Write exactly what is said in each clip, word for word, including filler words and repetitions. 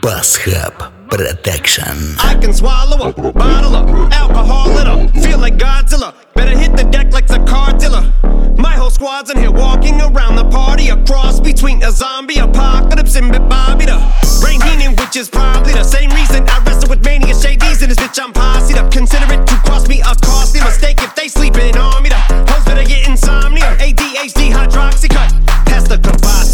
Bass Hub Protection. I can swallow a bottle of alcohol in her. Feel like Godzilla. Better hit the deck like the car dealer. My whole squad's in here walking around the party. A cross between a zombie apocalypse and Bobby the Brain Heenan, which is probably the same reason I wrestle with mania shadies in this bitch. I'm posse'd up. Consider it to cost me a costly mistake if they sleeping on me. The hoes better get insomnia. A D H D hydroxy cut. Pass the Kavasi.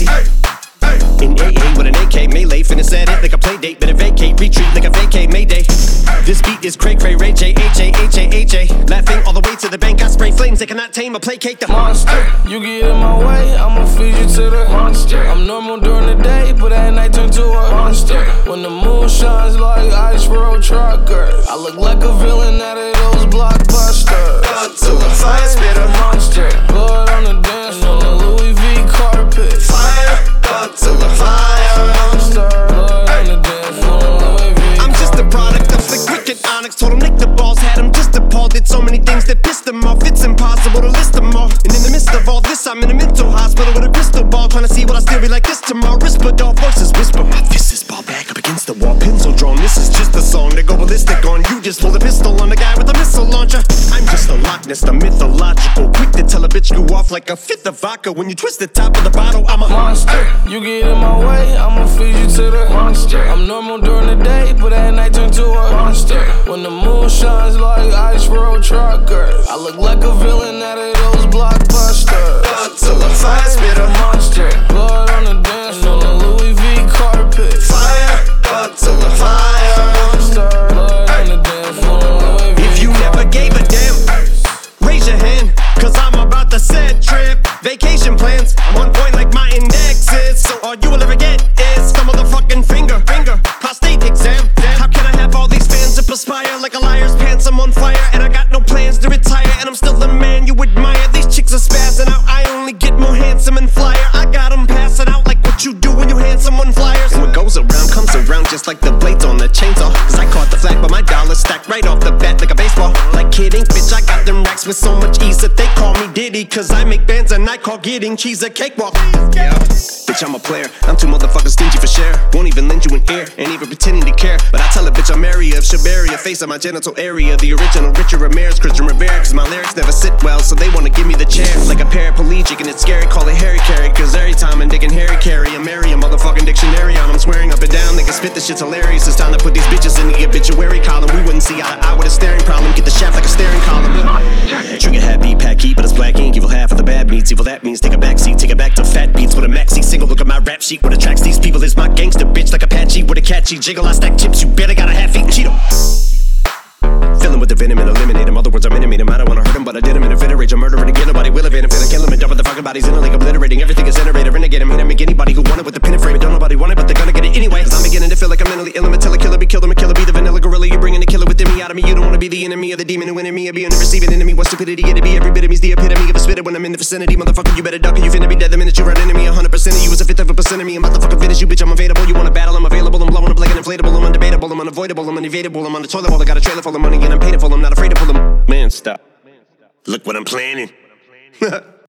In A A with an A K melee, finna set it like a play date. Better vacate, retreat like a vacate mayday. This beat is cray cray, Ray J, H A, H A, H A. Laughing all the way to the bank, I spray flames. They cannot tame or placate the monster. You get in my way, I'ma feed you to the monster. I'm normal during the day, but at night turn to a monster. When the moon shines like ice road truckers, I look like a villain out of those blockbusters. Godzilla, fire spitter, monster. Blood on the dance floor, the Louis V carpet. Fire, Godzilla, fire, monster. Blood on the dance floor, Louis V. I'm just a product of the cricket onyx. Told him lick the balls, had him just appalled. Did so many things that pissed him off. It's impossible to list them all. And in the midst of all this, I'm in a mental hospital with a crystal ball, trying to see what I still be like this tomorrow. Rispadol voices whisper, my fist is ball back up against the wall, pencil drawn. This is just a song to go ballistic on. You just pulled a pistol on the guy with a missile launcher. I'm just a Loch Ness, the mythological, quick to tell a bitch you off like a fifth of vodka. When you twist the top of the bottle, I'm a monster. You get in my way, I'ma feed you to the monster. I'm normal during the day, but at night turn to a monster. When the moon shines like ice road truckers, I look like a villain out of those blockbusters. Godzilla, fire spitter, monster. Blood on the dance floor, the Louis V carpet. Fire, Godzilla, fire, monster. Blood on the dance floor, Louis V. If you never gave a damn, raise your hand, cause I'm about to set trip. Vacation plans, one point like my index is. So all you will ever get is some motherfucking finger, finger, prostate exam. How can I have all these fans that perspire like a liar's pants? I'm on fire and I got no plans to retire, and I'm still the man you admire. These chicks are spazzing out, I only get more handsome and flyer. I got them passing out like what you do when you hand someone flyers. And what goes around comes around just like the blades on the chainsaw. Cause I caught the flag but my dollar stacked right off the bat like a baseball. Like Kid Ink, bitch, I got them racks with so much ease that they call me Diddy. Cause I make bands and I call getting cheese a cakewalk. Yeah, bitch, I'm a player, I'm too motherfucking stingy for share. Won't even lend you an ear, ain't even pretending to care. But I tell a bitch I'm area of Shabaria, face of my genital area. The original Richard Ramirez, Christian Rivera. Cause my lyrics never sit well, so they wanna give me the chair. Like a paraplegic and it's scary, call it Harry Carry. Cause every time I'm digging Harry Carry, I'm Mary, a motherfucking dictionary on. I'm swearing up and down, they can spit, this shit's hilarious. It's time to put these bitches in the obituary column. We wouldn't see eye to eye with a staring problem. Get the shaft like a staring column. Trigger happy, pack heat, but it's black ink. Evil half of the bad meats, evil that means take a backseat. Take it back to fat beats with a maxi single. Look at my rap sheet, what attracts these people is my gangster bitch. Like Apache with a catchy jiggle. I stack chips, you better got a half eat Cheeto. Filling with the venom and eliminate him. Other words, I'm intimate him. I don't wanna hurt him, but I did him in a fit of rage. I'm murdering again, nobody will evade him. Finna kill him and dump the fucking bodies in a lake, obliterating everything is iterator. Renegade him, hit him, make anybody who want it with the pin and frame it. Don't nobody want it, but they're gonna get it anyway. Cause I'm beginning to feel like I'm mentally ill. I'm until a killer be killed. I'm a killer, be the vanilla gorilla. You're bringing the killer within me out of me. You don't wanna be the enemy of the demon who in me. Or be in the receiving enemy. What stupidity it'd be. Every bit of me's the epitome of a spitter when I'm in the vicinity. Motherfucker, you better duck or you finna be dead the minute you run into me. A hundred percent of you is a fifth of a percent of me. I'm about to fucking finish you, bitch. I'm available. You wanna battle? I'm available. I'm blowing up like an inflatable. I'm undebatable. I'm unavoidable. I'm unevadable. I'm on the toilet bowl. I got a trailer full of money and I'm paid for. I'm not afraid to pull them. Man, stop. Look what I'm planning.